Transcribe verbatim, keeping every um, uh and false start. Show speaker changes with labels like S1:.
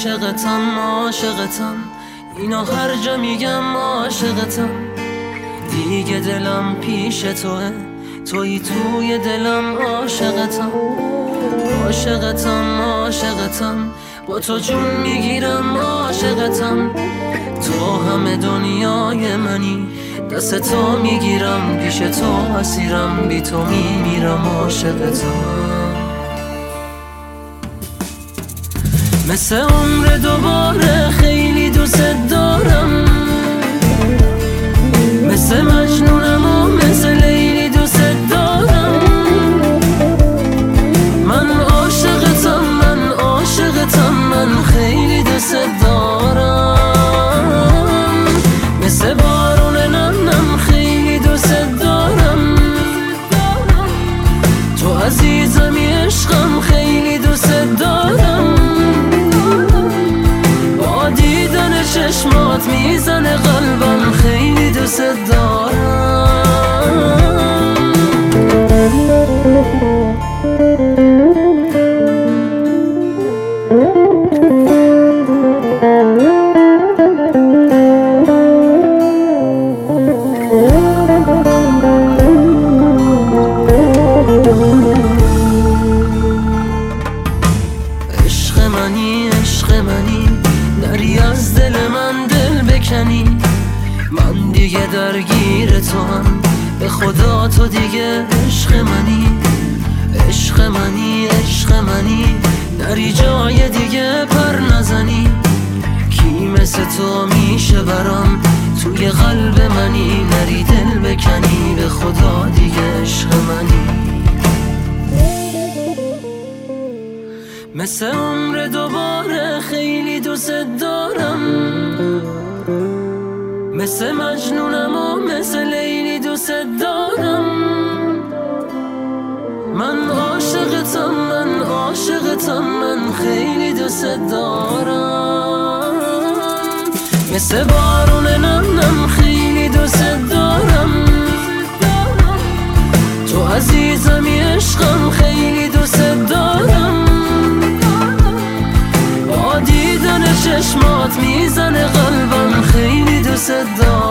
S1: عاشقتم عاشقتم، اینا هر جا میگم عاشقتم. دیگه دلم پیش توه، توی توی دلم عاشقتم. عاشقتم عاشقتم، با تو جون میگیرم عاشقتم. تو همه دنیای منی، دست تو میگیرم، پیش تو اسیرم، بی تو میمیرم عاشقتم. مثل عمر دوباره خیلی دوست دارم، مثل مجنونم و مثل لیلی دوست دارم. من عاشقتم من عاشقتم، من خیلی دوست دارم. مثل بارون نمنم خیلی دوست دارم. تو عزیزمی عشقم خیلی دوست دارم. با دیدن چشمات میزنه قلبم، خیلی دوست دارم. عشق منی عشق منی، نری از دل من دل بکنی. من دیگه درگیر تو هم، به خدا تو دیگه عشق منی. عشق منی عشق منی، نری جای دیگه پر نزنی. کی مثل تو میشه برام، توی قلب منی. نری دل بکنی، به خدا دیگه عشق منی. مثل عمر دوباره خیلی دوست دارم، مثل مجنونم و مثل لیلی دوست دارم. من عاشقتم من عاشقتم، من خیلی دوست دارم. مثل بارون نمنم خیلی دوست دارم. تو عزیزمی عشقم خیلی دوست دارم. با دیدن چشمات میزنه قلبم، خیلی دوست دارم.